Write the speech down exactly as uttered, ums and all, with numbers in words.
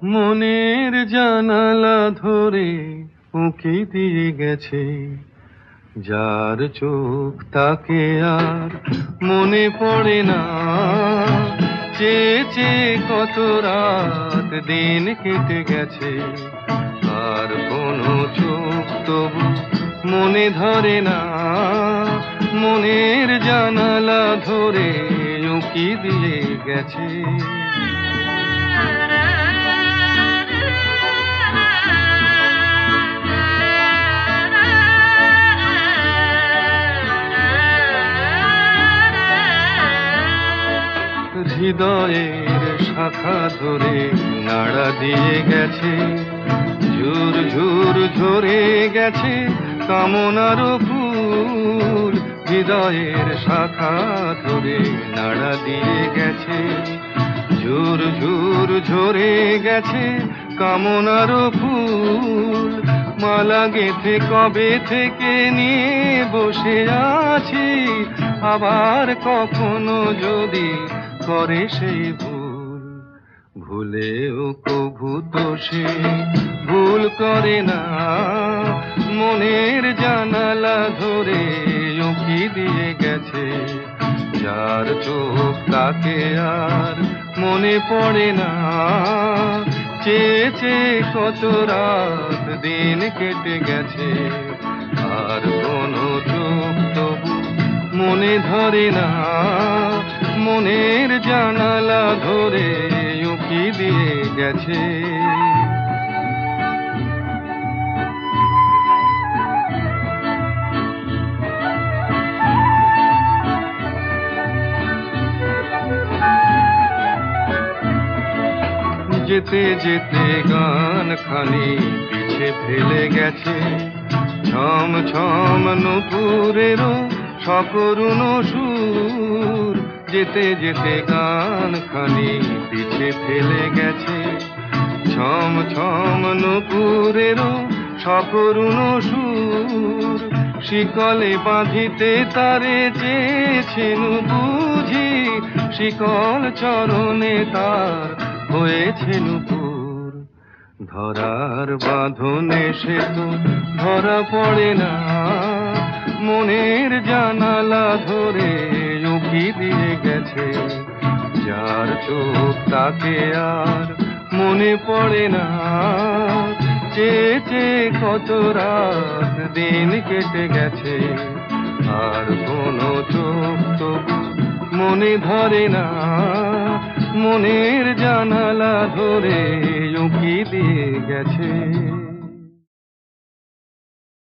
মনের জানালা ধরে উঁকি দিয়ে গেছে, যার চোখ তাকে আর মনে পড়ে না। চেয়ে চেয়ে কত রাত দিন কেটে গেছে, আর কোনো চোখ তবু মনে ধরে না। মনের জানালা ধরে উঁকি দিয়ে গেছে। হৃদয়ের শাখা ধরে নাড়া দিয়ে গেছে, ঝুর ঝুর ঝরে গেছে কামনার ফুল। হৃদয়ের শাখা ধরে নাড়া দিয়ে গেছে, ঝুর ঝুর ঝরে গেছে কামনার ফুল। মালা গেঁথে কবে থেকে নিয়ে বসে আছি, আবার কখনো যদি করে সেই ভুল। ভুলেও কভু তো সে ভুল করে না, মনের জানালা ধরে উঁকি দিয়ে গেছে। যার চোখ তাকে আর মনে পড়ে না। চেয়ে চেয়ে কত রাত দিন কেটে গেছে, আর কোনো চোখ তবু মনে ধরে না। মনের জানালা ধরে উঁকি দিয়ে গেছে। যেতে যেতে গান খানি পিছে ফেলে গেছে, ছম ছম নূপুরেরও সকরুণ সুর। যেতে যেতে গান খানি পিছে ফেলে গেছে, ছম ছম নূপুরেরও সকরুণ সুর। শিকলে বাঁধিতে তারে চেয়েছেন বুঝি, শিকল চরণে তার হয়েছে নূপুর। ধরার বাঁধনে সে তো ধরা পড়ে না, মনের জানালা ধরে উঁকি দিয়ে গেছে। যার চোখ তাকে আর মনে পড়ে না। চেয়ে চেয়ে কত রাত দিন কেটে গেছে, আর কোনো চোখ তবু মনে ধরে না। মনের জানালা ধরে উঁকি দিয়ে গেছে।